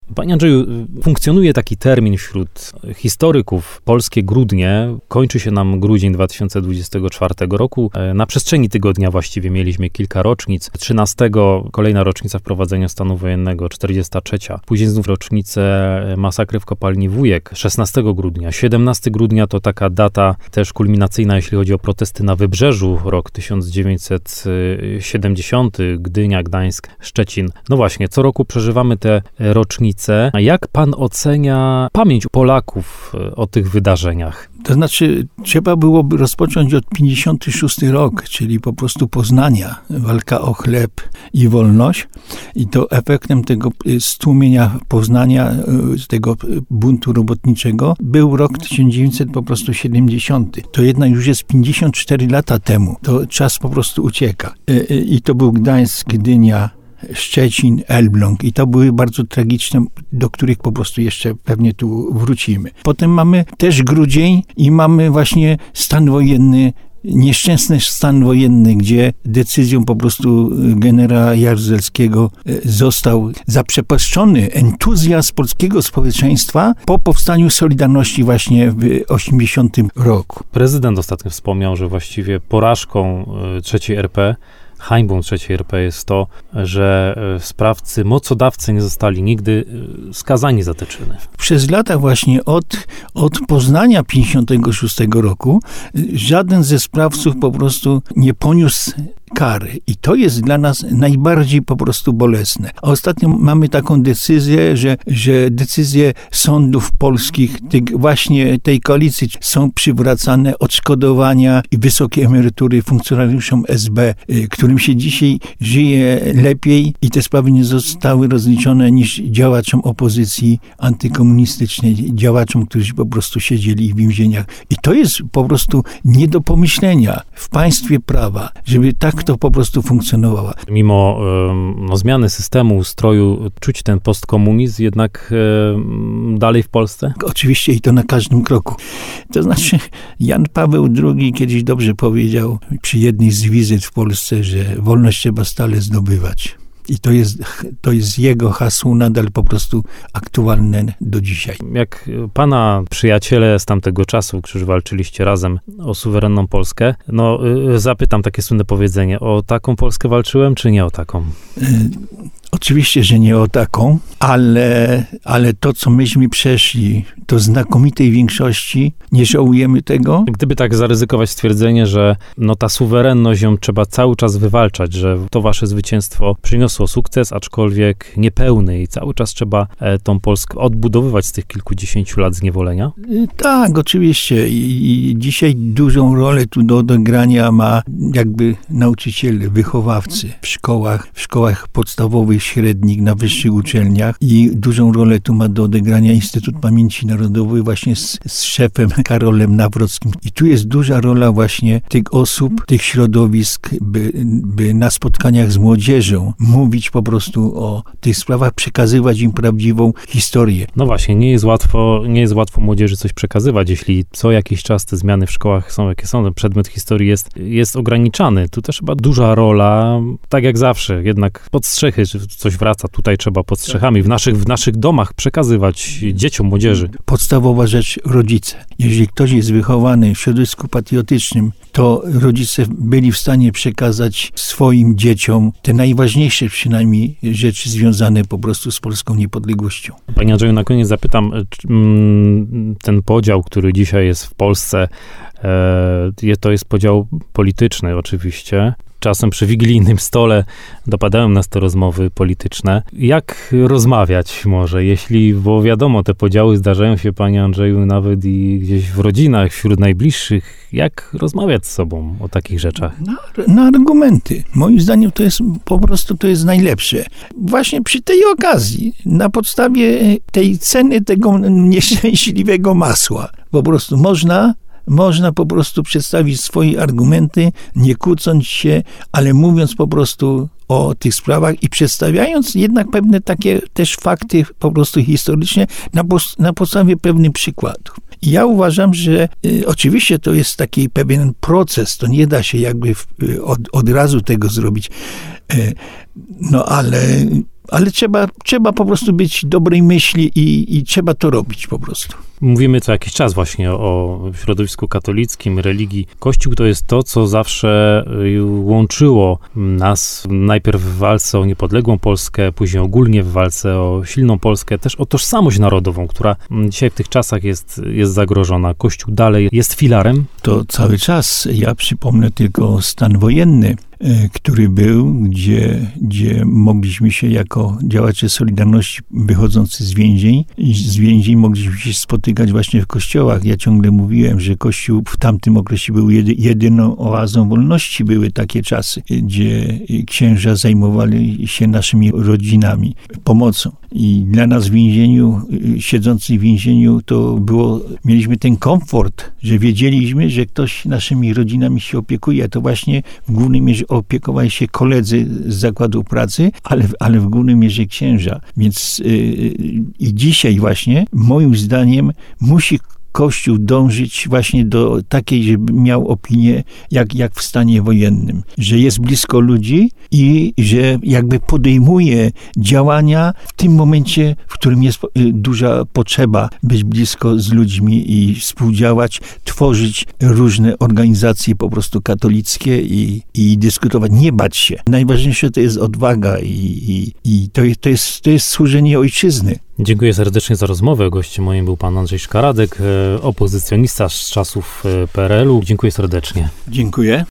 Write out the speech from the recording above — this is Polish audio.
Panie Andrzeju, funkcjonuje taki termin wśród historyków, polskie grudnie. Kończy się nam grudzień 2024 roku. Na przestrzeni tygodnia właściwie mieliśmy kilka rocznic. 13 kolejna rocznica wprowadzenia stanu wojennego, 43. Później znów rocznicę masakry w kopalni Wujek, 16 grudnia. 17 grudnia to taka data też kulminacyjna, jeśli chodzi o protesty na Wybrzeżu, rok 1970, Gdynia, Gdańsk, Szczecin. No właśnie, co roku przeżywamy te rocznice. A jak pan ocenia pamięć Polaków o tych wydarzeniach? To znaczy, trzeba byłoby rozpocząć od 56 rok, czyli po prostu Poznania, walka o chleb i wolność. I to efektem tego stłumienia Poznania, tego buntu robotniczego, był rok 1970. To jednak już jest 54 lata temu. To czas po prostu ucieka. I to był Gdańsk, Gdynia, Szczecin, Elbląg i to były bardzo tragiczne, do których po prostu jeszcze pewnie tu wrócimy. Potem mamy też grudzień i mamy właśnie stan wojenny, nieszczęsny stan wojenny, gdzie decyzją po prostu generała Jaruzelskiego został zaprzepaszczony entuzjazm polskiego społeczeństwa po powstaniu Solidarności właśnie w 80 roku. Prezydent ostatnio wspomniał, że właściwie porażką III RP, hańbą III RP jest to, że sprawcy, mocodawcy nie zostali nigdy skazani za te czyny. Przez lata właśnie od Poznania 56 roku żaden ze sprawców po prostu nie poniósł kary. I to jest dla nas najbardziej po prostu bolesne. A ostatnio mamy taką decyzję, że decyzje sądów polskich, właśnie tej koalicji, są przywracane odszkodowania i wysokie emerytury funkcjonariuszom SB, którym się dzisiaj żyje lepiej i te sprawy nie zostały rozliczone niż działaczom opozycji antykomunistycznej, działaczom, którzy po prostu siedzieli w więzieniach. I to jest po prostu nie do pomyślenia w państwie prawa, żeby tak to po prostu funkcjonowało. Mimo zmiany systemu, ustroju, czuć ten postkomunizm jednak dalej w Polsce? Oczywiście i to na każdym kroku. To znaczy Jan Paweł II kiedyś dobrze powiedział przy jednej z wizyt w Polsce, że wolność trzeba stale zdobywać. I to jest jego hasło nadal po prostu aktualne do dzisiaj. Jak pana przyjaciele z tamtego czasu, którzy walczyliście razem o suwerenną Polskę, zapytam takie słynne powiedzenie, o taką Polskę walczyłem, czy nie o taką? Oczywiście, że nie o taką, ale to, co myśmy przeszli, to znakomitej większości, nie żałujemy tego. Gdyby tak zaryzykować stwierdzenie, że ta suwerenność ją trzeba cały czas wywalczać, że to wasze zwycięstwo przyniosło sukces, aczkolwiek niepełny i cały czas trzeba tą Polskę odbudowywać z tych kilkudziesięciu lat zniewolenia? Tak, oczywiście. I dzisiaj dużą rolę tu do odegrania ma jakby nauczyciele, wychowawcy w szkołach podstawowych, średnich, na wyższych uczelniach i dużą rolę tu ma do odegrania Instytut Pamięci Narodowej właśnie z szefem Karolem Nawrockim. I tu jest duża rola właśnie tych osób, tych środowisk, by na spotkaniach z młodzieżą mówić po prostu o tych sprawach, przekazywać im prawdziwą historię. No właśnie, nie jest łatwo młodzieży coś przekazywać, jeśli co jakiś czas te zmiany w szkołach są jakie są, przedmiot historii jest ograniczany. Tu też chyba duża rola, tak jak zawsze, jednak pod strzechy, że coś wraca, tutaj trzeba pod strzechami, w naszych domach przekazywać dzieciom, młodzieży. Podstawowa rzecz, rodzice. Jeżeli ktoś jest wychowany w środowisku patriotycznym, to rodzice byli w stanie przekazać swoim dzieciom te najważniejsze przynajmniej rzeczy związane po prostu z polską niepodległością. Panie Andrzeju, na koniec zapytam, ten podział, który dzisiaj jest w Polsce, to jest podział polityczny oczywiście. Czasem przy wigilijnym stole dopadają nas te rozmowy polityczne. Jak rozmawiać może, bo wiadomo, te podziały zdarzają się, panie Andrzeju, nawet i gdzieś w rodzinach, wśród najbliższych. Jak rozmawiać z sobą o takich rzeczach? Na argumenty. Moim zdaniem to jest po prostu najlepsze. Właśnie przy tej okazji, na podstawie tej ceny tego nieszczęśliwego masła, po prostu można po prostu przedstawić swoje argumenty, nie kłócąc się, ale mówiąc po prostu o tych sprawach i przedstawiając jednak pewne takie też fakty po prostu historyczne na podstawie pewnych przykładów. I ja uważam, że oczywiście to jest taki pewien proces, to nie da się jakby od razu tego zrobić, ale Ale trzeba po prostu być dobrej myśli i trzeba to robić po prostu. Mówimy co jakiś czas właśnie o środowisku katolickim, religii. Kościół to jest to, co zawsze łączyło nas najpierw w walce o niepodległą Polskę, później ogólnie w walce o silną Polskę, też o tożsamość narodową, która dzisiaj w tych czasach jest zagrożona. Kościół dalej jest filarem. To cały czas. Ja przypomnę tylko stan wojenny, który był, gdzie mogliśmy się jako działacze Solidarności wychodzący z więzień mogliśmy się spotykać właśnie w kościołach. Ja ciągle mówiłem, że Kościół w tamtym okresie był jedyną oazą wolności. Były takie czasy, gdzie księża zajmowali się naszymi rodzinami, pomocą. I dla nas w więzieniu, siedzących w więzieniu, mieliśmy ten komfort, że wiedzieliśmy, że ktoś naszymi rodzinami się opiekuje, a to właśnie w głównej mierze opiekowali się koledzy z zakładu pracy, ale w głównej mierze księża. Więc i dzisiaj właśnie, moim zdaniem, musi Kościół dążyć właśnie do takiej, żeby miał opinię jak w stanie wojennym, że jest blisko ludzi i że jakby podejmuje działania w tym momencie, w którym jest duża potrzeba być blisko z ludźmi i współdziałać, tworzyć różne organizacje po prostu katolickie i dyskutować, nie bać się. Najważniejsze to jest odwaga i to jest służenie ojczyzny. Dziękuję serdecznie za rozmowę. Gościem moim był pan Andrzej Szkaradek, opozycjonista z czasów PRL-u. Dziękuję serdecznie. Dziękuję.